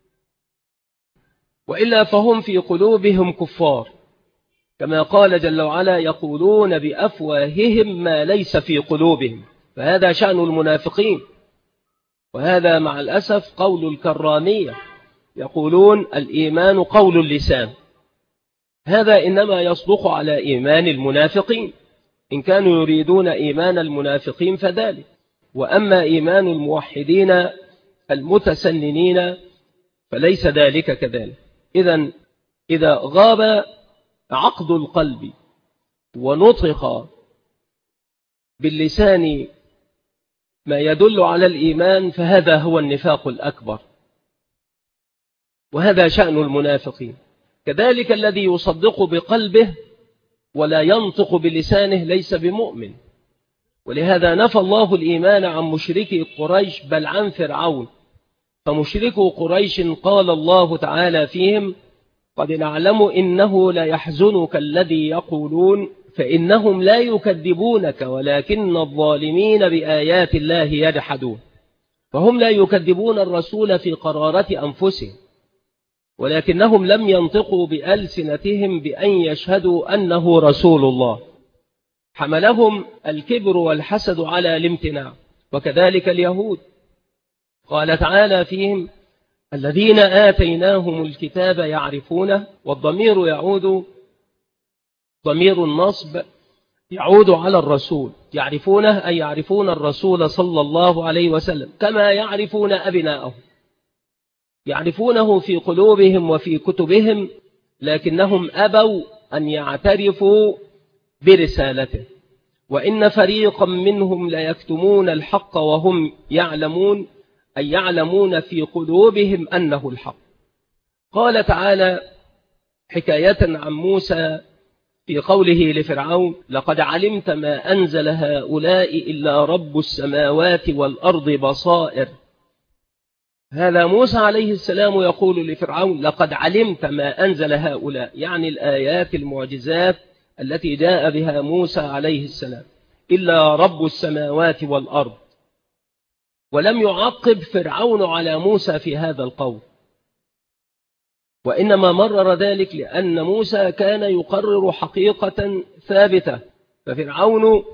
وإلا فهم في قلوبهم كفار، كما قال جل وعلا: يقولون بأفواههم ما ليس في قلوبهم. فهذا شأن المنافقين، وهذا مع الأسف قول الكرامية، يقولون الإيمان قول اللسان. هذا إنما يصدق على إيمان المنافقين، إن كانوا يريدون إيمان المنافقين فذلك. وأما إيمان الموحدين المتسننين فليس ذلك كذلك. إذا غاب عقد القلب ونطق باللسان ما يدل على الإيمان فهذا هو النفاق الأكبر، وهذا شأن المنافقين. كذلك الذي يصدق بقلبه ولا ينطق بلسانه ليس بمؤمن. ولهذا نفى الله الإيمان عن مشركي قريش بل عن فرعون. فمشركو قريش قال الله تعالى فيهم: قد نعلم إنه لا يحزنك الذي يقولون فإنهم لا يكذبونك ولكن الظالمين بآيات الله يجحدون. فهم لا يكذبون الرسول في قرارة أنفسهم، ولكنهم لم ينطقوا بألسنتهم بأن يشهدوا أنه رسول الله. حملهم الكبر والحسد على الامتناع. وكذلك اليهود قال تعالى فيهم: الذين آتيناهم الكتاب يعرفونه. والضمير يعود، ضمير النصب يعود على الرسول. يعرفونه أي يعرفون الرسول صلى الله عليه وسلم كما يعرفون أبناءهم، يعرفونه في قلوبهم وفي كتبهم، لكنهم أبوا أن يعترفوا برسالته. وإن فريقا منهم ليكتمون الحق وهم يعلمون، أي يعلمون في قلوبهم أنه الحق. قال تعالى حكاية عن موسى في قوله لفرعون: لقد علمت ما أنزل هؤلاء إلا رب السماوات والأرض بصائر. هذا موسى عليه السلام يقول لفرعون: لقد علمت ما أنزل هؤلاء، يعني الآيات المعجزات التي جاء بها موسى عليه السلام، إلا رب السماوات والأرض. ولم يعقب فرعون على موسى في هذا القول، وإنما مرر ذلك لأن موسى كان يقرر حقيقة ثابتة، ففرعون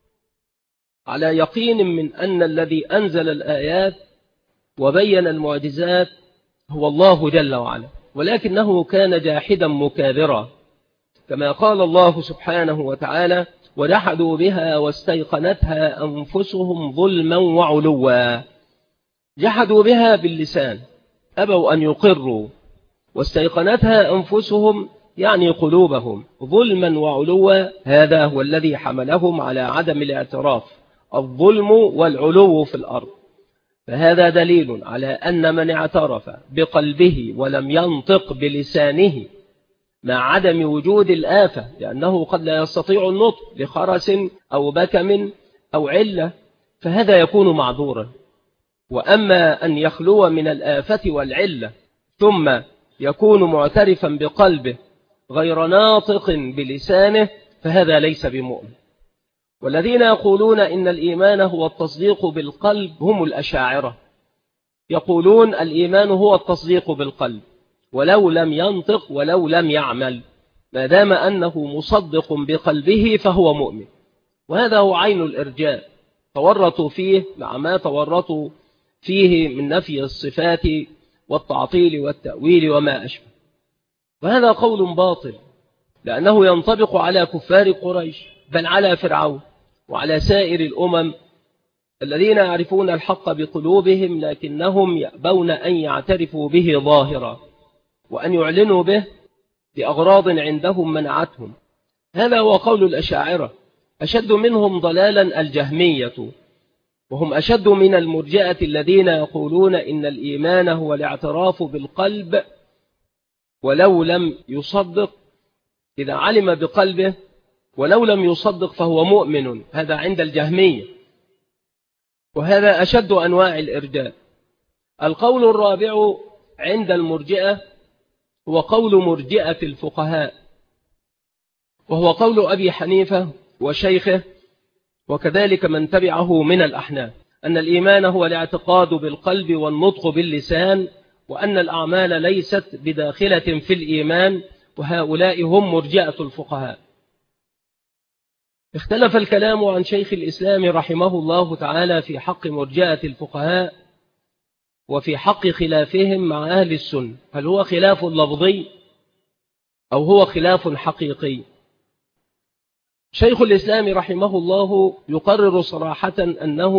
على يقين من أن الذي أنزل الآيات وبين المعجزات هو الله جل وعلا، ولكنه كان جاحدا مكابرا، كما قال الله سبحانه وتعالى: وجحدوا بها واستيقنتها أنفسهم ظلما وعلوا. جحدوا بها باللسان، أبوا أن يقروا، واستيقنتها أنفسهم يعني قلوبهم ظلما وعلوا. هذا هو الذي حملهم على عدم الاعتراف، الظلم والعلو في الأرض. فهذا دليل على أن من اعترف بقلبه ولم ينطق بلسانه مع عدم وجود الآفة، لأنه قد لا يستطيع النطق لخرس أو بكم أو علة، فهذا يكون معذورا. وأما أن يخلو من الآفة والعلة ثم يكون معترفا بقلبه غير ناطق بلسانه فهذا ليس بمؤمن. والذين يقولون إن الإيمان هو التصديق بالقلب هم الأشاعرة، يقولون الإيمان هو التصديق بالقلب ولو لم ينطق ولو لم يعمل، ما دام أنه مصدق بقلبه فهو مؤمن. وهذا هو عين الإرجاء، تورطوا فيه مع ما تورطوا فيه من نفي الصفات والتعطيل والتأويل وما أشبه. وهذا قول باطل، لأنه ينطبق على كفار قريش بل على فرعون وعلى سائر الأمم الذين يعرفون الحق بقلوبهم لكنهم يأبون أن يعترفوا به ظاهرا وأن يعلنوا به بأغراض عندهم منعتهم. هذا هو قول الأشاعرة. أشد منهم ضلالا الجهمية، وهم أشد من المرجئة الذين يقولون إن الإيمان هو الاعتراف بالقلب ولو لم يصدق. إذا علم بقلبه ولو لم يصدق فهو مؤمن، هذا عند الجهمية، وهذا أشد أنواع الإرجاء. القول الرابع عند المرجئة هو قول مرجئة الفقهاء، وهو قول أبي حنيفة وشيخه وكذلك من تبعه من الأحناف، أن الإيمان هو الاعتقاد بالقلب والنطق باللسان، وأن الأعمال ليست بداخلة في الإيمان، وهؤلاء هم مرجئة الفقهاء. اختلف الكلام عن شيخ الإسلام رحمه الله تعالى في حق مرجئة الفقهاء وفي حق خلافهم مع أهل السنة، هل هو خلاف لفظي أو هو خلاف حقيقي؟ شيخ الإسلام رحمه الله يقرر صراحة أنه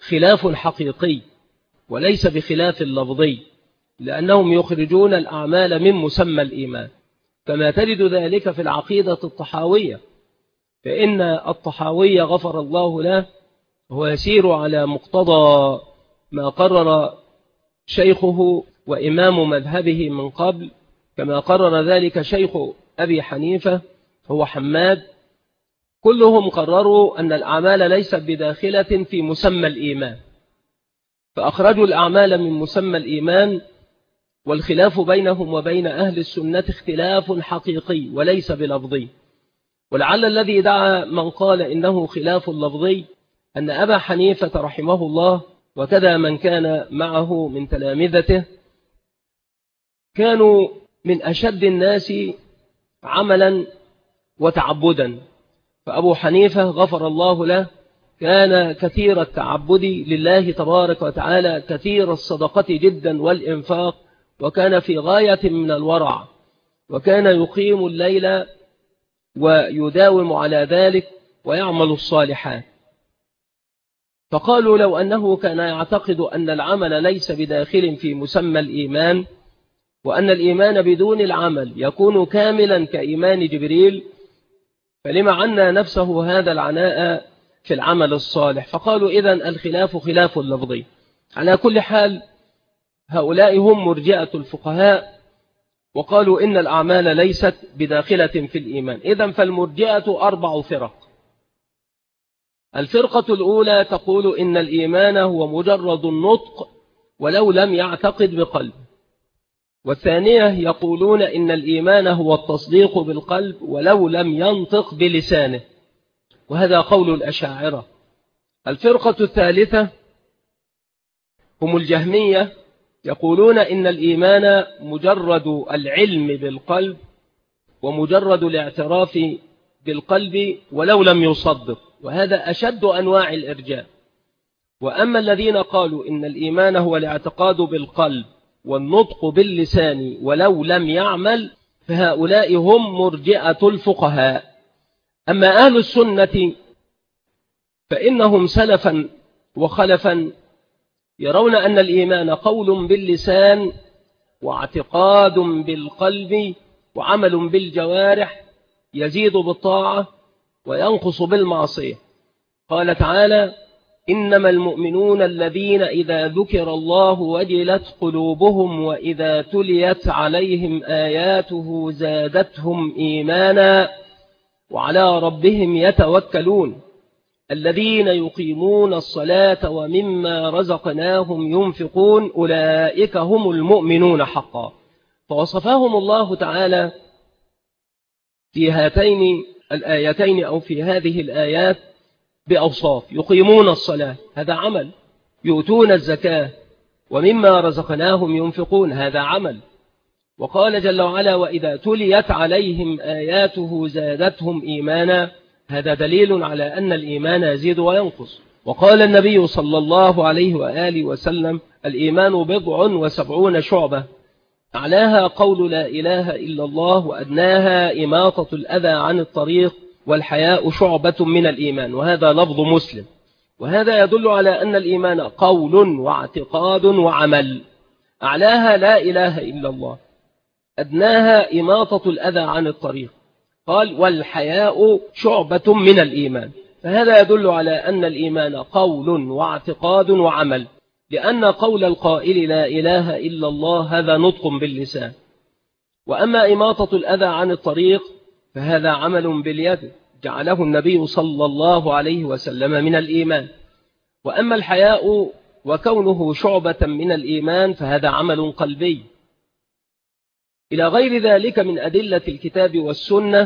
خلاف حقيقي وليس بخلاف لفظي، لأنهم يخرجون الأعمال من مسمى الإيمان، كما تجد ذلك في العقيدة الطحاوية، فإن الطحاوي غفر الله له هو يسير على مقتضى ما قرر شيخه وإمام مذهبه من قبل، كما قرر ذلك شيخ أبي حنيفة هو حماد. كلهم قرروا أن الأعمال ليست بداخلة في مسمى الإيمان، فأخرجوا الأعمال من مسمى الإيمان. والخلاف بينهم وبين أهل السنة اختلاف حقيقي وليس بلفظي. ولعل الذي دعا من قال إنه خلاف لفظي أن أبا حنيفة رحمه الله وكذا من كان معه من تلامذته كانوا من أشد الناس عملا وتعبدا. فأبو حنيفة غفر الله له كان كثير التعبد لله تبارك وتعالى، كثير الصدقة جدا والإنفاق، وكان في غاية من الورع، وكان يقيم الليل ويداوم على ذلك ويعمل الصالحات. فقالوا لو أنه كان يعتقد أن العمل ليس بداخل في مسمى الإيمان، وأن الإيمان بدون العمل يكون كاملا كإيمان جبريل، فلما عنا نفسه هذا العناء في العمل الصالح؟ فقالوا إذن الخلاف خلاف لفظي. على كل حال هؤلاء هم مرجئة الفقهاء، وقالوا إن الأعمال ليست بداخلة في الإيمان. إذن فالمرجئة 4 فرق. الفرقة الأولى تقول إن الإيمان هو مجرد النطق ولو لم يعتقد بقلب. والثانية يقولون إن الإيمان هو التصديق بالقلب ولو لم ينطق بلسانه، وهذا قول الأشاعرة. الفرقة الثالثة هم الجهمية، يقولون إن الإيمان مجرد العلم بالقلب ومجرد الاعتراف بالقلب ولو لم يصدق، وهذا أشد أنواع الإرجاء. وأما الذين قالوا إن الإيمان هو الاعتقاد بالقلب والنطق باللسان ولو لم يعمل، فهؤلاء هم مرجئة الفقهاء. أما أهل السنة فإنهم سلفا وخلفا يرون أن الإيمان قول باللسان واعتقاد بالقلب وعمل بالجوارح، يزيد بالطاعة وينقص بالمعصية. قال تعالى: إنما المؤمنون الذين إذا ذكر الله وجلت قلوبهم وإذا تليت عليهم آياته زادتهم إيمانا وعلى ربهم يتوكلون الذين يقيمون الصلاة ومما رزقناهم ينفقون أولئك هم المؤمنون حقا. فوصفهم الله تعالى في هاتين الآيتين أو في هذه الآيات بأوصاف: يقيمون الصلاة، هذا عمل; يؤتون الزكاة، ومما رزقناهم ينفقون، هذا عمل. وقال جل وعلا: وإذا تليت عليهم آياته زادتهم إيمانا، هذا دليل على أن الإيمان يزيد وينقص. وقال النبي صلى الله عليه وآله وسلم: الإيمان 70 شعبة، أعلاها قول لا إله إلا الله، وأدناها إماطة الأذى عن الطريق، والحياء شعبة من الإيمان. وهذا لفظ مسلم. وهذا يدل على أن الإيمان قول واعتقاد وعمل. أعلاها لا إله إلا الله، أدناها إماطة الأذى عن الطريق، قال: والحياء شعبة من الإيمان. فهذا يدل على أن الإيمان قول واعتقاد وعمل، لأن قول القائل لا إله إلا الله هذا نطق باللسان. وأما إماطة الأذى عن الطريق فهذا عمل باليد، جعله النبي صلى الله عليه وسلم من الإيمان. وأما الحياء وكونه شعبة من الإيمان فهذا عمل قلبي. إلى غير ذلك من أدلة الكتاب والسنة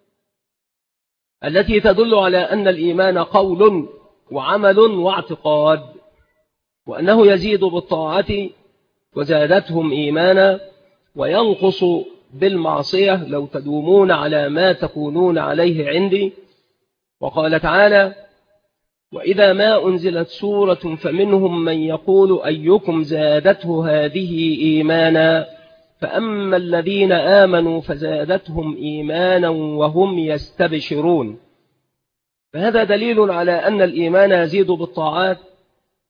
التي تدل على أن الإيمان قول وعمل واعتقاد، وأنه يزيد بالطاعة وزادتهم إيمانا، وينقص بالمعصية لو تدومون على ما تكونون عليه عندي. وقال تعالى: وإذا ما أنزلت سورة فمنهم من يقول أيكم زادته هذه إيمانا، فأما الذين آمنوا فزادتهم إيمانا وهم يستبشرون. فهذا دليل على أن الإيمان يزيد بالطاعات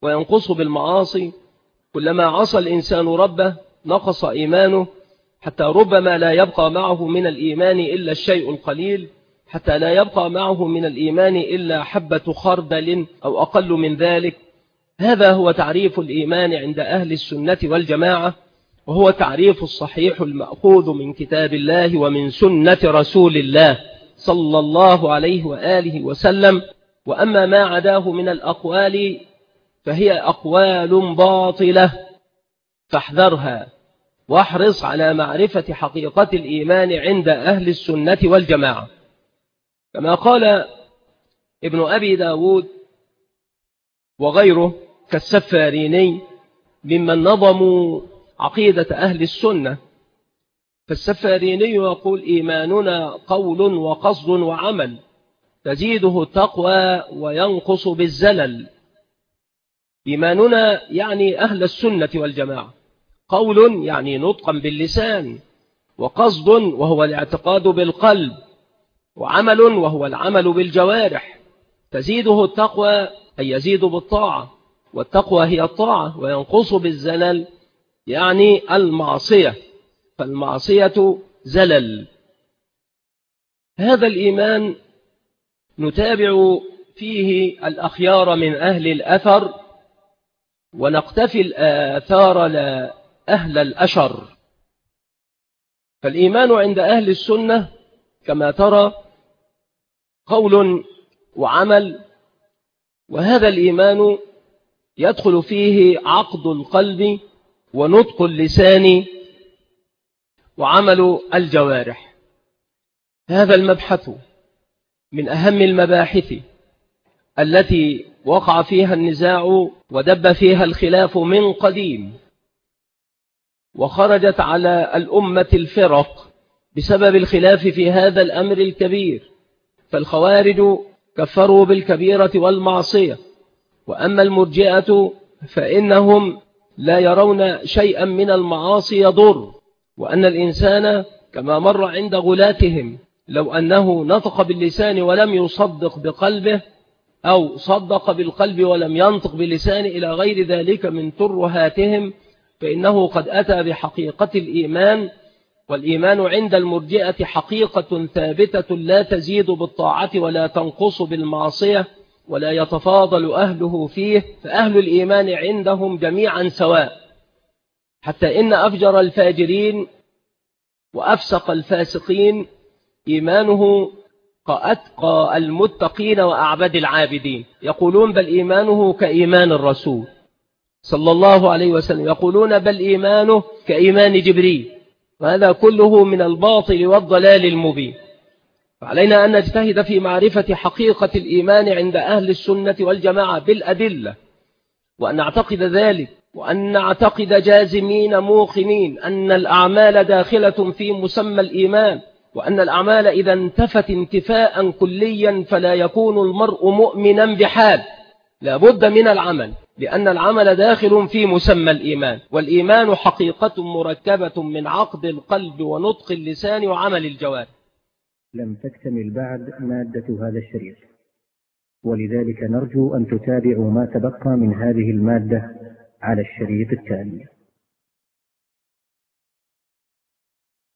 وينقص بالمعاصي. كلما عصى الإنسان ربه نقص إيمانه، حتى ربما لا يبقى معه من الإيمان إلا الشيء القليل، حتى لا يبقى معه من الإيمان إلا حبة خردل أو أقل من ذلك. هذا هو تعريف الإيمان عند أهل السنة والجماعة، وهو تعريف الصحيح المأخوذ من كتاب الله ومن سنة رسول الله صلى الله عليه وآله وسلم. وأما ما عداه من الأقوال فهي أقوال باطلة، فاحذرها واحرص على معرفة حقيقة الإيمان عند أهل السنة والجماعة. كما قال ابن أبي داود وغيره كالسفاريني ممن نظموا عقيدة أهل السنة، فالسفاريني يقول: إيماننا قول وقصد وعمل، تزيده التقوى وينقص بالزلل. إيماننا يعني أهل السنة والجماعة، قول يعني نطقا باللسان، وقصد وهو الاعتقاد بالقلب، وعمل وهو العمل بالجوارح. تزيده التقوى أي يزيد بالطاعة، والتقوى هي الطاعة، وينقص بالزلل يعني المعصية، فالمعصية زلل. هذا الإيمان نتابع فيه الأخيار من أهل الأثر، ونقتفي الآثار لا أهل الأشر. فالإيمان عند أهل السنة كما ترى قول وعمل، وهذا الإيمان يدخل فيه عقد القلب ونطق اللسان وعمل الجوارح. هذا المبحث من أهم المباحث التي وقع فيها النزاع ودب فيها الخلاف من قديم، وخرجت على الأمة الفرق بسبب الخلاف في هذا الأمر الكبير. فالخوارج كفروا بالكبيرة والمعصية، وأما المرجئة فإنهم لا يرون شيئا من المعاصي يضر، وأن الإنسان كما مر عند غلاتهم لو أنه نطق باللسان ولم يصدق بقلبه، أو صدق بالقلب ولم ينطق باللسان إلى غير ذلك من ترهاتهم، فإنه قد أتى بحقيقة الإيمان. والإيمان عند المرجئة حقيقة ثابتة لا تزيد بالطاعة ولا تنقص بالمعصية ولا يتفاضل أهله فيه، فأهل الإيمان عندهم جميعا سواء، حتى إن أفجر الفاجرين وأفسق الفاسقين إيمانه كأتقى المتقين وأعبد العابدين. يقولون بل إيمانه كإيمان الرسول صلى الله عليه وسلم، يقولون بل إيمانه كإيمان جبريل، وهذا كله من الباطل والضلال المبين. فعلينا أن نجتهد في معرفة حقيقة الإيمان عند أهل السنة والجماعة بالأدلة، وأن نعتقد ذلك، وأن نعتقد جازمين موقنين أن الأعمال داخلة في مسمى الإيمان، وأن الأعمال إذا انتفت انتفاء كليا فلا يكون المرء مؤمنا بحال، لا بد من العمل، لأن العمل داخل في مسمى الإيمان. والإيمان حقيقة مركبة من عقد القلب ونطق اللسان وعمل الجوارح. لم تكتمل بعد مادة هذا الشريط، ولذلك نرجو أن تتابعوا ما تبقى من هذه المادة على الشريط التالي.